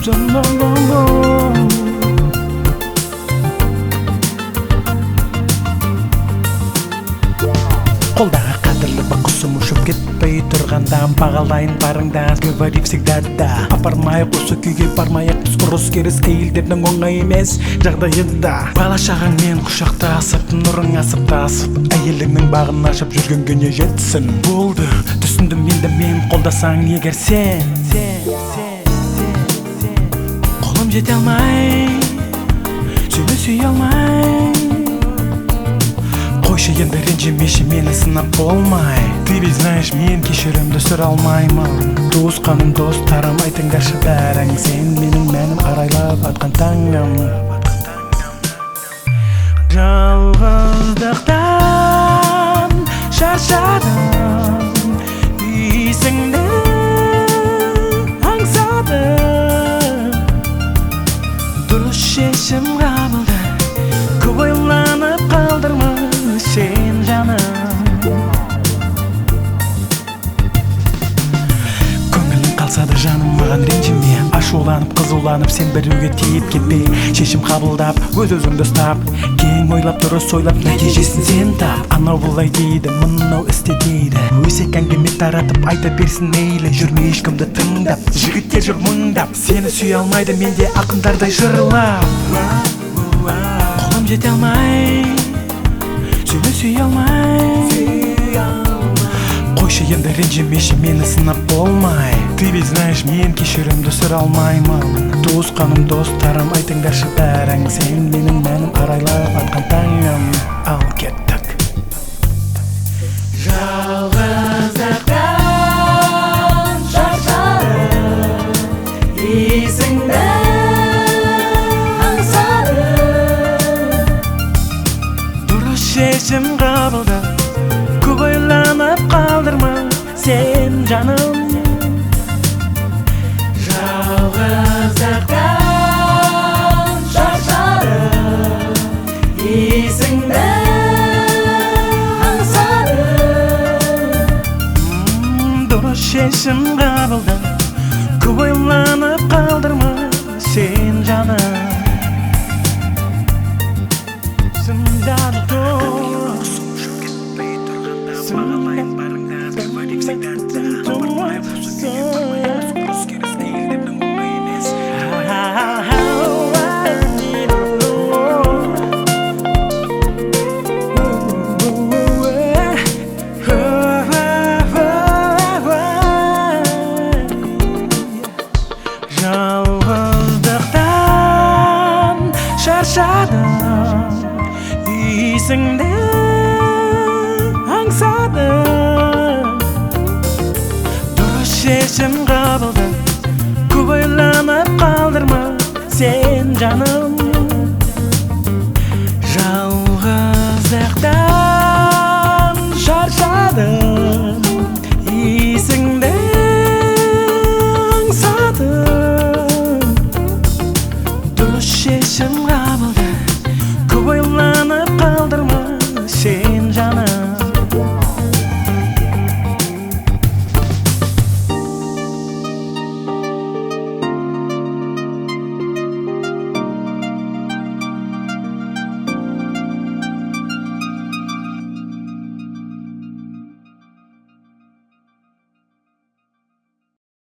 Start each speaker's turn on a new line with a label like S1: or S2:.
S1: Қолдағы қадірлі бақысым ұшып кетпей тұрғанда бағалайын барыңда, говори всегда да. Апармайық осы күйге бармайық, біз ұрыс керіс әйелдердің оңай емес жағдайында. Бала шағаңмен құшақтасып, нұрың асып тасып, әйеліңнің бағын ашып жүрген күні жетсін. Болды, түсіндім енді мен, қолдасаң егер сен қолым жете алмай, сені сүйе алмай, қойшы енді ренжімеші мені сынап болмай. Ты ведь знаешь, мен кешірімді сүре алмаймын. Туысқаным, достарым, айтыңдаршы бәрің, сен менің мәнім арайлап атқан таңым. Жалғыздықтан шаршадым, исіңді аңсадым. Дұрыс шешім қабылда, көп ойланып қалдырма сен жаным. Көңілің қалса да жаным маған ренжіме, ашуланып қызуланып сен біреуге тиіп кетпе. Шешім қабылдап өз-өзіңді ұстап, кең ойлап дұрыс ойлап нәтижесін сен тап. Анау бұлай дейді, мынау істе дейді, өсек әңгіме таратып айта берсін мейлі. Жүрме ешкімді тыңдап, жігіттер жүр мұңдап, сені сүйе алмайды менде ақындардай жырлап. Қолым жете алмай, сені сүйе алмай, қойшы енді ренжімеші мені сынап болмай. Ты ведь знаешь, мен кешірімді сүре алмаймын. Туысқаным, достарым, айтыңдаршы бәрің, сен менің мәнім арайлап атқан таңым. Ал кеттік.
S2: Жалғыздықтан шаршадым, исіңді аңсадым.
S1: Дұрыс шешім қабылда, көп ойланып қалдырма сен жаным.
S2: Жалғыздықтан шаршадым, исіңді аңсадым.
S1: Дұрыс шешім қабылда, көп ойланып қалдырма сен жаным. Жалғыздықтан шаршадым, исіңді аңсадым. Дұрыс шешім қабылда, көп ойланып қалдырма сен жаным.